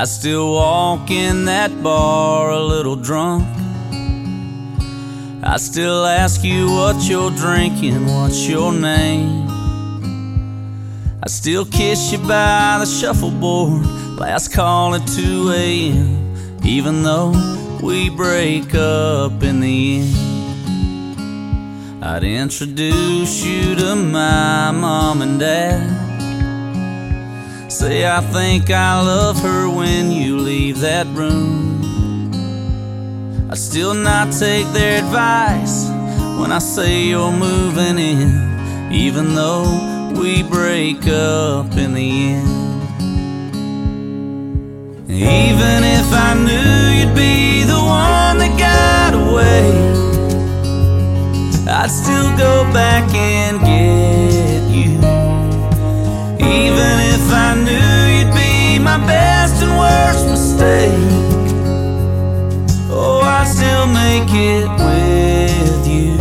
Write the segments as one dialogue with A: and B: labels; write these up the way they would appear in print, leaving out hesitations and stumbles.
A: I still walk in that bar a little drunk. I still ask you what you're drinking, what's your name. I still kiss you by the shuffleboard, last call at 2 a.m. Even though we break up in the end. I'd introduce you to my mom and dad. Say I think I love her when you leave that room. I still not take their advice when I say you're moving in, even though we break up in the end. Even if I knew you'd be the one that got away, I'd still go back and get you. Even if I knew you'd be my best and worst mistake, oh, I'd still make it with you.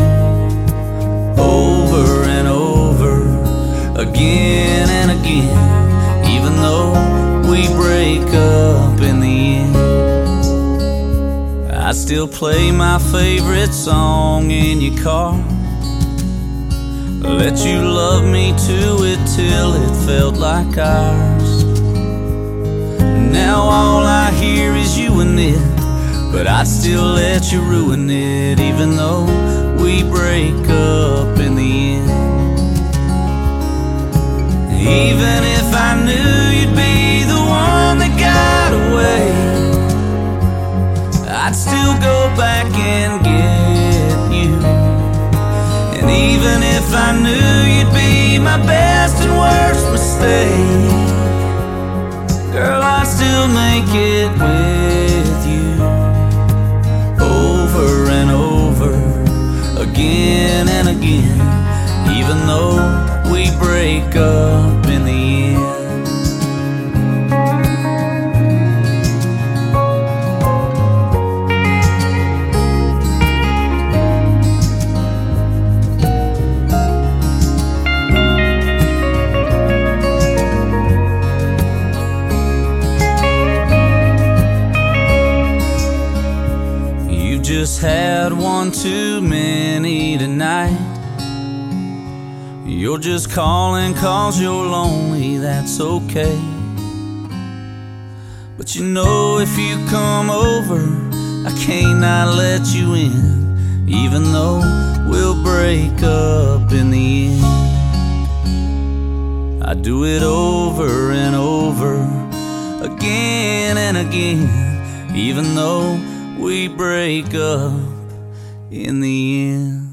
A: Over and over, again and again, even though we break up in the end. I still play my favorite song in your car, let you love me to it till it felt like ours. Now all I hear is you and it, but I'd still let you ruin it, even though we break up in the end. Even if I knew you'd be the one that got away, I'd still go back and get you. And even if I knew you'd be my best and worst mistake, girl, I'd still make it with you. Over and over, again and again, even though we break up in the end. Just had one too many tonight. You're just calling 'cause you're lonely, that's okay. But you know if you come over, I can't not let you in, even though we'll break up in the end. I do it over and over, again and again, even though we break up in the end.